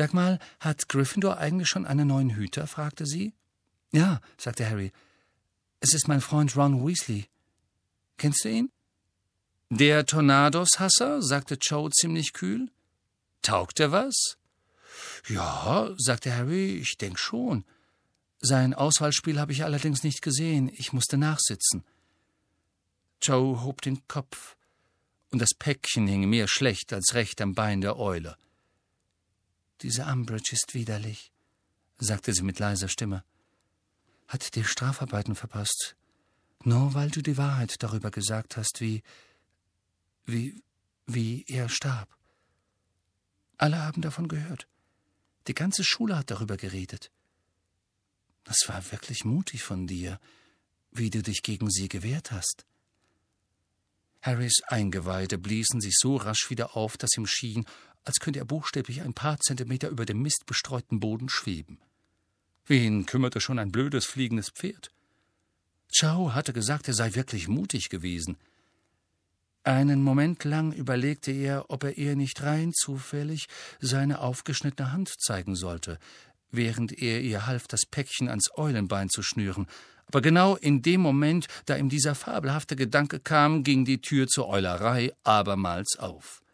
»Sag mal, hat Gryffindor eigentlich schon einen neuen Hüter?« fragte sie. »Ja«, sagte Harry. »Es ist mein Freund Ron Weasley. Kennst du ihn?« »Der Tornados-Hasser?« sagte Cho ziemlich kühl. »Taugt er was?« »Ja«, sagte Harry, »ich denk schon. Sein Auswahlspiel habe ich allerdings nicht gesehen. Ich musste nachsitzen.« Cho hob den Kopf, und das Päckchen hing mehr schlecht als recht am Bein der Eule. »Diese Umbridge ist widerlich«, sagte sie mit leiser Stimme. »Hat dir Strafarbeiten verpasst, nur weil du die Wahrheit darüber gesagt hast, wie er starb. Alle haben davon gehört. Die ganze Schule hat darüber geredet. Das war wirklich mutig von dir, wie du dich gegen sie gewehrt hast.« Harrys Eingeweide bliesen sich so rasch wieder auf, dass ihm schien, als könnte er buchstäblich ein paar Zentimeter über dem mistbestreuten Boden schweben. Wen kümmerte schon ein blödes, fliegendes Pferd? Cho hatte gesagt, er sei wirklich mutig gewesen. Einen Moment lang überlegte er, ob er ihr nicht rein zufällig seine aufgeschnittene Hand zeigen sollte, während er ihr half, das Päckchen ans Eulenbein zu schnüren. Aber genau in dem Moment, da ihm dieser fabelhafte Gedanke kam, ging die Tür zur Eulerei abermals auf.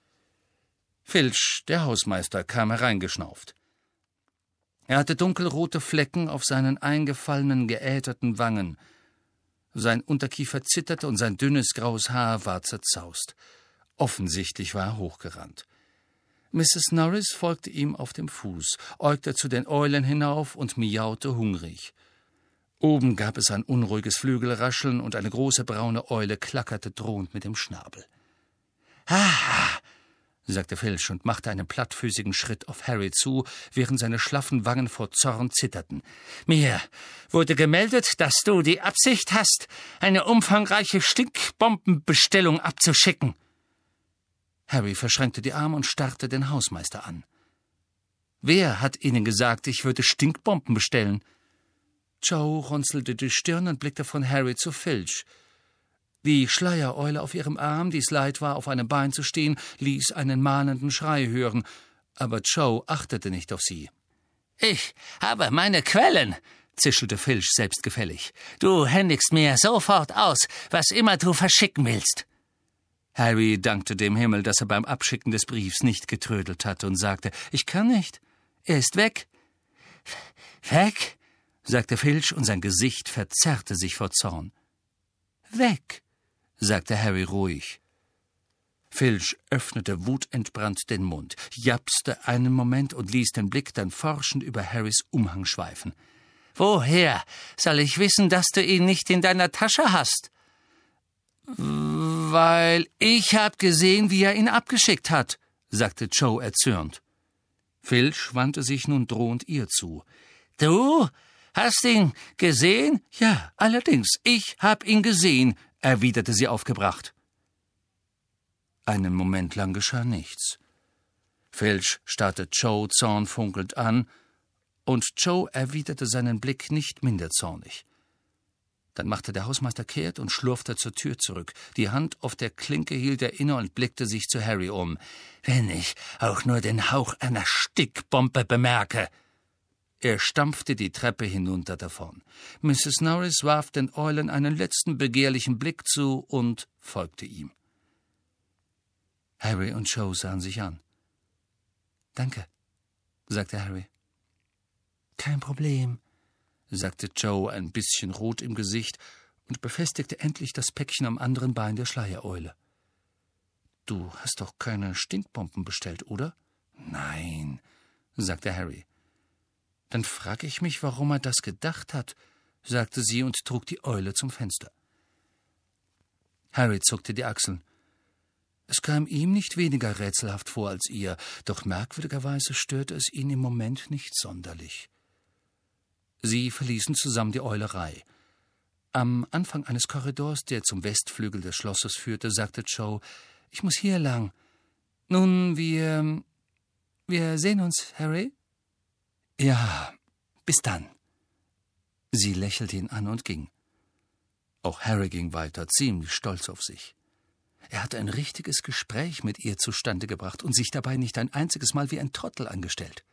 Filch, der Hausmeister, kam hereingeschnauft. Er hatte dunkelrote Flecken auf seinen eingefallenen, geäterten Wangen. Sein Unterkiefer zitterte und sein dünnes, graues Haar war zerzaust. Offensichtlich war er hochgerannt. Mrs. Norris folgte ihm auf dem Fuß, äugte zu den Eulen hinauf und miaute hungrig. Oben gab es ein unruhiges Flügelrascheln und eine große braune Eule klackerte drohend mit dem Schnabel. »Ah«, sagte Filch und machte einen plattfüßigen Schritt auf Harry zu, während seine schlaffen Wangen vor Zorn zitterten. »Mir wurde gemeldet, dass du die Absicht hast, eine umfangreiche Stinkbombenbestellung abzuschicken.« Harry verschränkte die Arme und starrte den Hausmeister an. »Wer hat Ihnen gesagt, ich würde Stinkbomben bestellen?« Cho runzelte die Stirn und blickte von Harry zu Filch. Die Schleiereule auf ihrem Arm, die es leid war, auf einem Bein zu stehen, ließ einen mahnenden Schrei hören, aber Cho achtete nicht auf sie. »Ich habe meine Quellen«, zischelte Filch selbstgefällig. »Du händigst mir sofort aus, was immer du verschicken willst.« Harry dankte dem Himmel, dass er beim Abschicken des Briefs nicht getrödelt hatte und sagte, »Ich kann nicht. Er ist weg.« »Weg?«, sagte Filch, und sein Gesicht verzerrte sich vor Zorn. »Weg«, sagte Harry ruhig. Filch öffnete wutentbrannt den Mund, japste einen Moment und ließ den Blick dann forschend über Harrys Umhang schweifen. »Woher soll ich wissen, dass du ihn nicht in deiner Tasche hast?« »Weil ich hab gesehen, wie er ihn abgeschickt hat«, sagte Cho erzürnt. Filch wandte sich nun drohend ihr zu. »Du hast ihn gesehen?« »Ja, allerdings, ich hab ihn gesehen«, erwiderte sie aufgebracht. Einen Moment lang geschah nichts. Filch starrte Cho zornfunkelnd an, und Cho erwiderte seinen Blick nicht minder zornig. Dann machte der Hausmeister kehrt und schlurfte zur Tür zurück. Die Hand auf der Klinke hielt er inne und blickte sich zu Harry um. »Wenn ich auch nur den Hauch einer Stickbombe bemerke!« Er stampfte die Treppe hinunter davon. Mrs. Norris warf den Eulen einen letzten begehrlichen Blick zu und folgte ihm. Harry und Cho sahen sich an. »Danke«, sagte Harry. »Kein Problem«, sagte Cho, ein bisschen rot im Gesicht, und befestigte endlich das Päckchen am anderen Bein der Schleiereule. »Du hast doch keine Stinkbomben bestellt, oder?« »Nein«, sagte Harry. »Dann frage ich mich, warum er das gedacht hat«, sagte sie und trug die Eule zum Fenster. Harry zuckte die Achseln. Es kam ihm nicht weniger rätselhaft vor als ihr, doch merkwürdigerweise störte es ihn im Moment nicht sonderlich. Sie verließen zusammen die Eulerei. Am Anfang eines Korridors, der zum Westflügel des Schlosses führte, sagte Cho, »Ich muss hier lang. Nun, wir sehen uns, Harry?« »Ja, bis dann.« Sie lächelte ihn an und ging. Auch Harry ging weiter, ziemlich stolz auf sich. Er hatte ein richtiges Gespräch mit ihr zustande gebracht und sich dabei nicht ein einziges Mal wie ein Trottel angestellt.